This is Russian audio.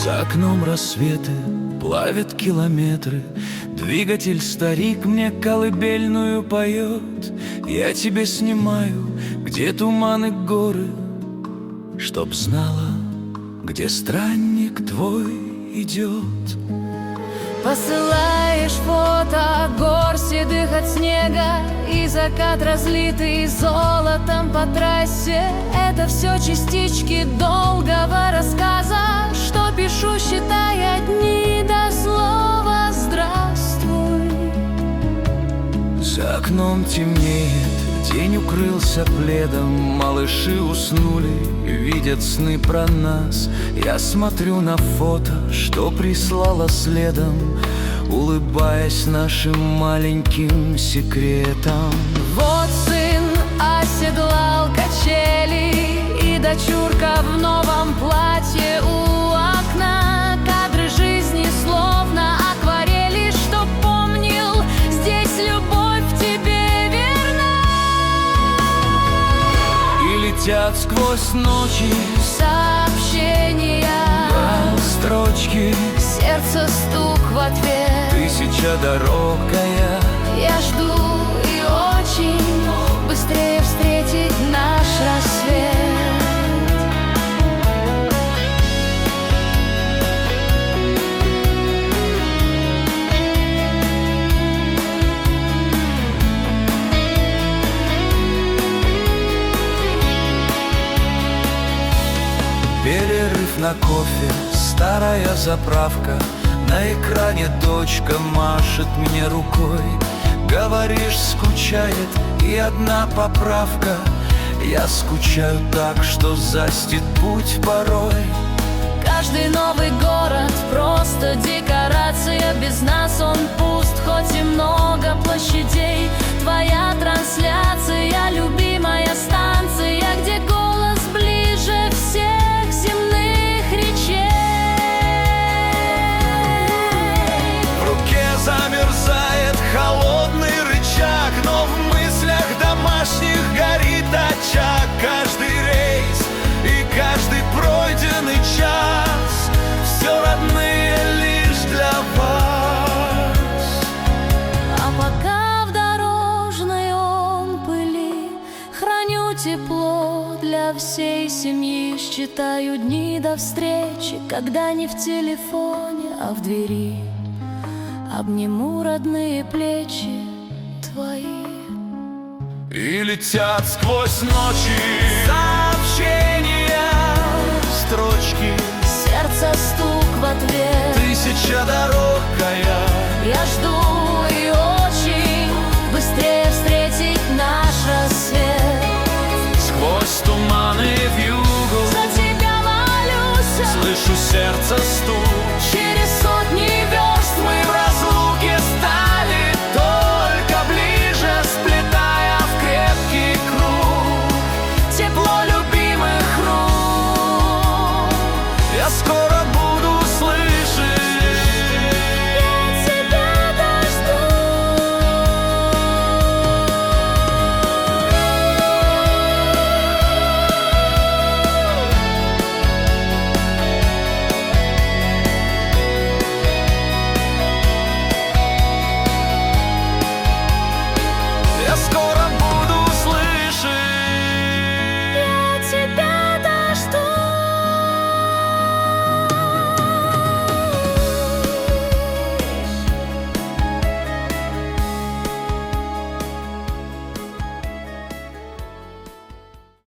За окном рассветы плавят километры, двигатель старик мне колыбельную поет. Я тебе снимаю, где туманы горы, чтоб знала, где странник твой идет. Посылаешь фото гор седых от снега, и закат, разлитый золотом по трассе. Это все частички долгого рассказа, что пишу, считая дни до слова «здравствуй». За окном темнеет, день укрылся пледом, малыши уснули, видят сны про нас. Я смотрю на фото, что прислала следом, улыбаясь нашим маленьким секретам. Вот сын оседлал качели, и дочурка в новом платье у окна. Кадры жизни словно акварели, что помнил, здесь любовь к тебе верна. И летят сквозь ночи Сообщения, строчки, сердце стук в ответ. тысяча дорогая. Я жду и очень быстрее встретить наш рассвет. Перерыв на кофе, старая заправка. На экране дочка машет мне рукой. Говоришь, скучает, и одна поправка: я скучаю так, что застит путь порой. Каждый новый город просто декорация, без нас он пуст, хоть и много площадей. Твоя трансляция, любимая станция, где голос ближе всех земных речей. В руке замерзает холодный рычаг, но в мыслях домашних горит очаг. Каждый рейс и каждый пройденный час — все родные лишь для вас. А пока в дорожной он пыли, храню тепло для всей семьи. Считаю дни до встречи, когда не в телефоне, а в двери. Обниму родные плечи твои. И летят сквозь ночи сообщения, строчки, Сердце стук в ответ. тысяча дорогая. Я жду и очень быстрее встретить наш рассвет. Сквозь туманы вьюгу За тебя молюсь, слышу сердце стук.